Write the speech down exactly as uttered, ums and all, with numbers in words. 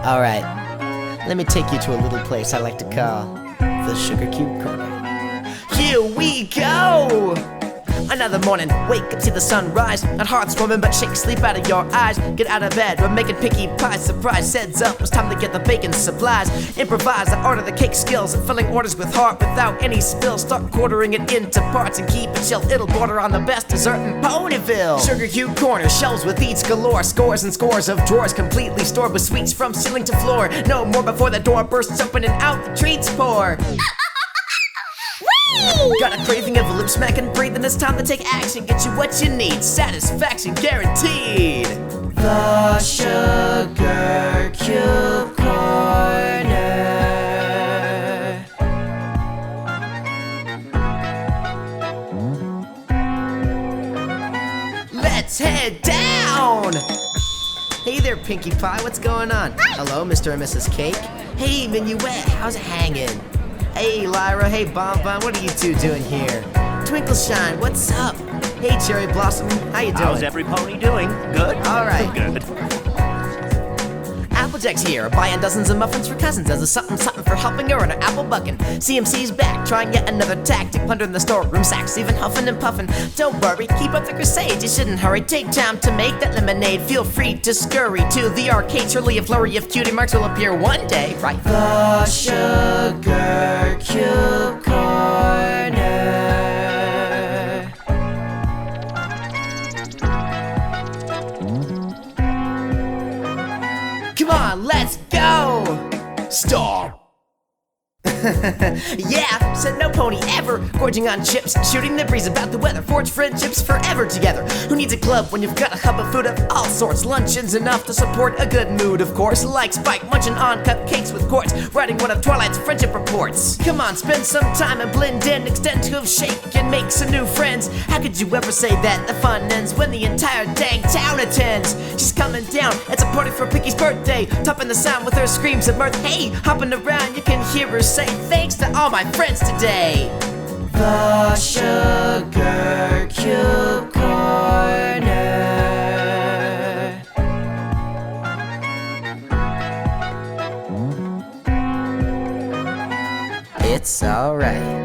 Alright, let me take you to a little place I like to call the Sugar Cube Corner. Here we go! Another morning, wake up, see the sun rise. Not heart swarming, but shake sleep out of your eyes. Get out of bed, we're making picky pies. Surprise, heads up, it's time to get the bacon supplies. Improvise, I order the cake skills. And filling orders with heart without any spills. Start quartering it into parts and keep it chill. It'll border on the best dessert in Ponyville. Sugar Cube Corner, shelves with eats galore. Scores and scores of drawers completely stored with sweets from ceiling to floor. No more before the door bursts open and out the treats pour. Got a craving of a lip smack and breathing. It's time to take action. Get you what you need. Satisfaction guaranteed. The Sugar Cube Corner. Let's head down. Hey there, Pinkie Pie. What's going on? Hello, Mister and Missus Cake. Hey, Minuet. How's it hanging? Hey Lyra, hey Bonbon, what are you two doing here? Twinkleshine, what's up? Hey Cherry Blossom, how you doing? How's every pony doing? Good? Alright. Good. Applejack's here, buying dozens of muffins for cousins as a something something for helping her on her apple bucking. C M C's back, trying yet another tactic, plundering the storeroom sacks, even huffing and puffing. Don't worry, keep up the crusade, you shouldn't hurry. Take time to make that lemonade, feel free to scurry to the arcade. Surely a flurry of cutie marks will appear one day, right? The Sugar Cube Corner. Come on, let's go! Stop! Yeah, said no pony ever. Gorging on chips, shooting the breeze about the weather. Forge friendships forever together. Who needs a club when you've got a hub of food of all sorts? Luncheon's enough to support a good mood, of course. Like Spike munching on cupcakes with quartz, writing one of Twilight's friendship reports. Come on, spend some time and blend in. Extend to a shake and make some new friends. How could you ever say that the fun ends when the entire dang town attends? She's coming down, it's a party for Pinkie's birthday. Topping the sound with her screams of mirth. Hey, hopping around, you can hear her say thanks to all my friends today. The Sugar Cube Corner. It's alright.